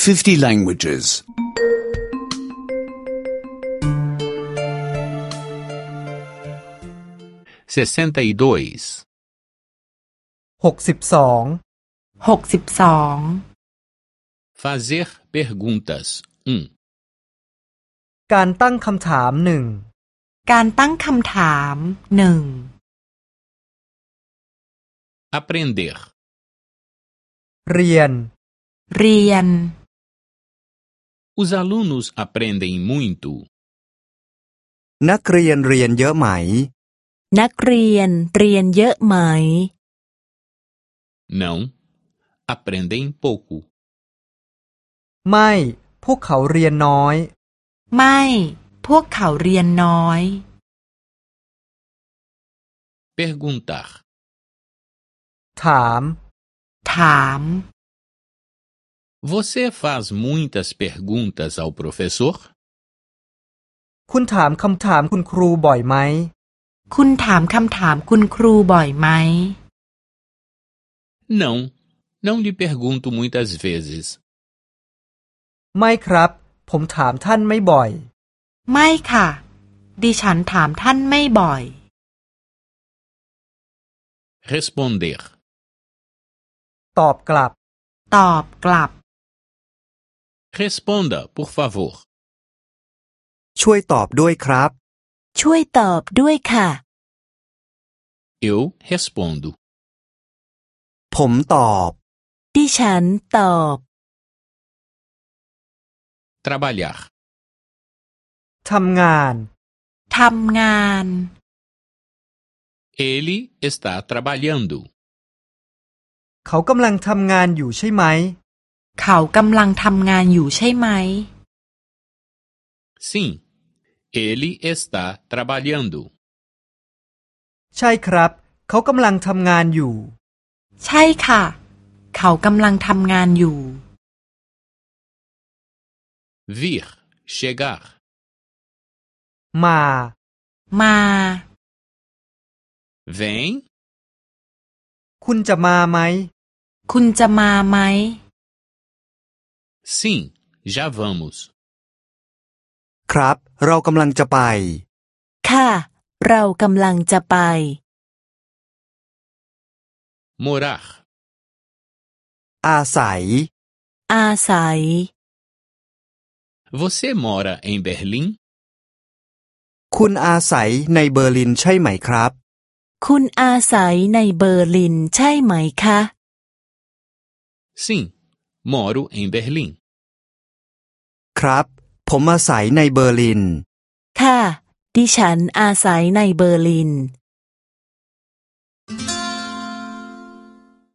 50 languages. 62 62 Fazer perguntas การตั้งคำถามหนึ่งการตั้งคำถามหนึ่ง Aprender เรียนเรียน Os alunos aprendem muito. นักเรียนเรียนเยอะไหมนักเรียนเรียนเยอะไหม Não. Aprendem pouco. ไม่พวกเขาเรียนน้อยไม่พวกเขาเรียนน้อย Perguntar ถามถาม Você faz muitas perguntas ao professor? คุณถามคำถามคุณครูบ่อยไหมคุณถามคำถามคุณครูบ่อยไหม Não. Não lhe pergunto muitas vezes. ไม่ครับผมถามท่านไม่บ่อยไม่ค่ะ ดิฉันถามท่านไม่บ่อย Responder ตอบกลับตอบกลับ Responda, por favor. ช่วยตอบด้วยครับช่วยตอบด้วยค่ะ Eu respondo. ผมตอบดิฉันตอบ Trabalhar ทำงานทำงาน Ele está trabalhando. เขากำลังทำงานอยู่ใช่ไหมเขากำลังทำงานอยู่ใช่ไหม Sim. Ele está trabalhando. ใช่ครับเขากำลังทำงานอยู่ใช่ค่ะ เขากำลังทำงานอยู่ Vir. Chegar. มามา Vem. คุณจะมาไหมคุณจะมาไหม Sim. Já vamos. ครับ เรากำลังจะไปค่ะ เรากำลังจะไป Morar. อาศัยอาศัย Você mora em Berlim? คุณอาศัยในเบอร์ลินใช่ไหมครับคุณอาศัยในเบอร์ลินใช่ไหมคะ Sim. Moro em Berlim. ครับ ผมอาศัยในเบอร์ลินค่ะ ดิฉันอาศัยในเบอร์ลิน